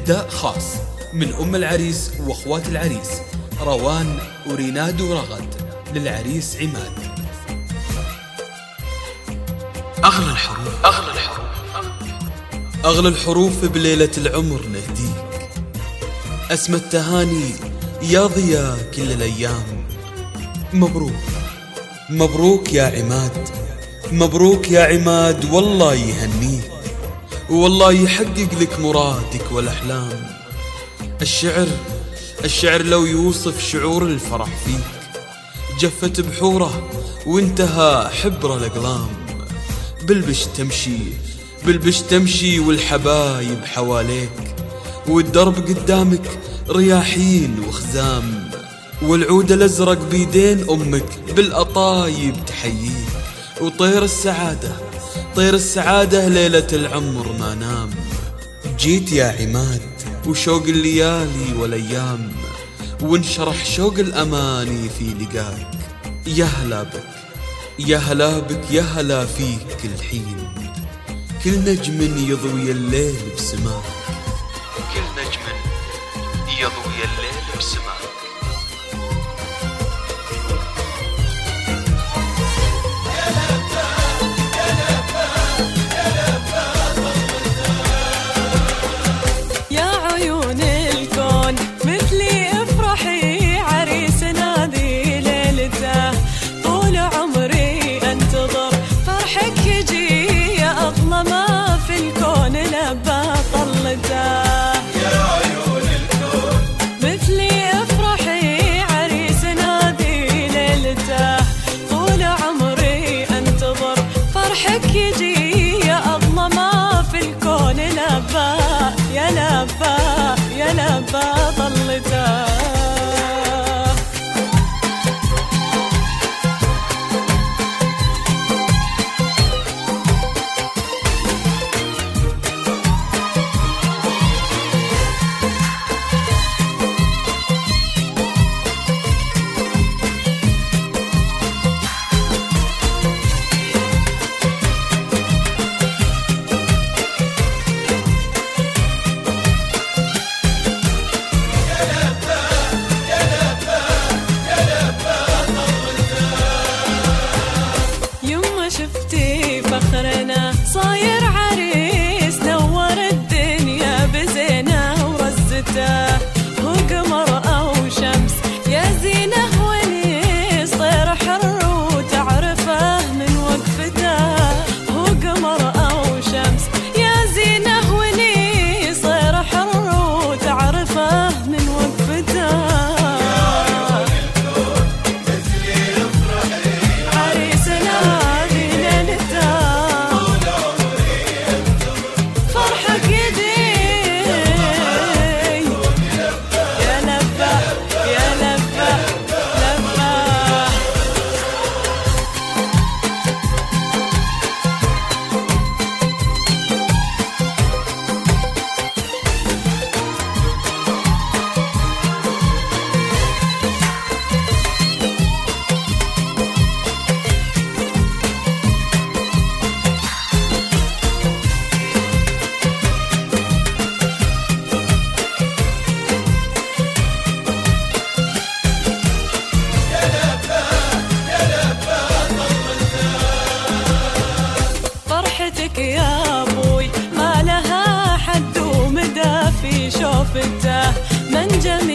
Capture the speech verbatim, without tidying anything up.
إهداء خاص من أم العريس وأخوات العريس روان وريناد ورغد للعريس عماد. أغلى الحروف أغلى الحروف أغلى الحروف بليلة العمر نهديك، أسمى التهاني يا ضياء كل الأيام. مبروك مبروك يا عماد، مبروك يا عماد، والله يهنيك والله يحقق لك مرادك والأحلام. الشعر الشعر لو يوصف شعور الفرح فيك، جفت بحوره وانتهى حبر الأقلام. بالبش تمشي بالبش تمشي والحبايب حواليك، والدرب قدامك رياحين وخزام، والعود الأزرق بيدين أمك بالأطايب تحييك، وطير السعادة طير السعادة ليلة العمر ما نام. جيت يا عماد وشوق الليالي والأيام، وانشرح شوق الأماني في لقاك. يا هلا بك يا هلا بك يا هلا فيك كل حين، كل نجم يضوي الليل بسماك، كل نجم يضوي الليل بسماك. يا لبا يا لبا طلته. شفتي فخرنا صاير عريس، نور الدنيا بزينه ورزته، هو قمر او شمس يا زينه ونيس، طير حر وتعرفه من وقفته، هو قمر او شمس يا زينه ونيس، طير حر وتعرفه من وقفته. يا ابوي ما لها حد ومدى في شوفته، من جميل